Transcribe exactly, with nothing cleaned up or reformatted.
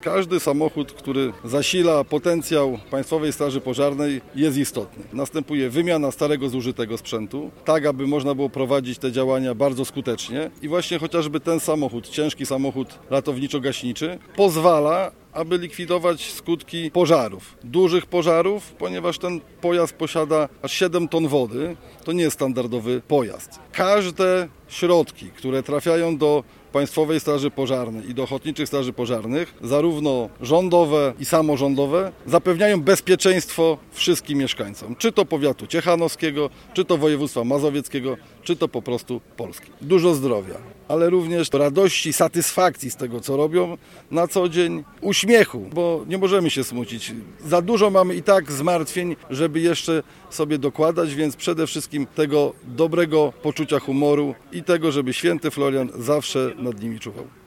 Każdy samochód, który zasila potencjał Państwowej Straży Pożarnej, jest istotny. Następuje wymiana starego, zużytego sprzętu, tak aby można było prowadzić te działania bardzo skutecznie i właśnie chociażby ten samochód, ciężki samochód ratowniczo-gaśniczy, pozwala, aby likwidować skutki pożarów, dużych pożarów, ponieważ ten pojazd posiada aż siedem ton wody, to nie jest standardowy pojazd. Każde środki, które trafiają do Państwowej Straży Pożarnej i do Ochotniczych Straży Pożarnych, zarówno rządowe i samorządowe, zapewniają bezpieczeństwo wszystkim mieszkańcom, czy to powiatu ciechanowskiego, czy to województwa mazowieckiego, czy to po prostu Polski. Dużo zdrowia, ale również radości, satysfakcji z tego, co robią na co dzień, uśmiechu, bo nie możemy się smucić. Za dużo mamy i tak zmartwień, żeby jeszcze sobie dokładać, więc przede wszystkim tego dobrego poczucia humoru i tego, żeby święty Florian zawsze nad nimi czuwał.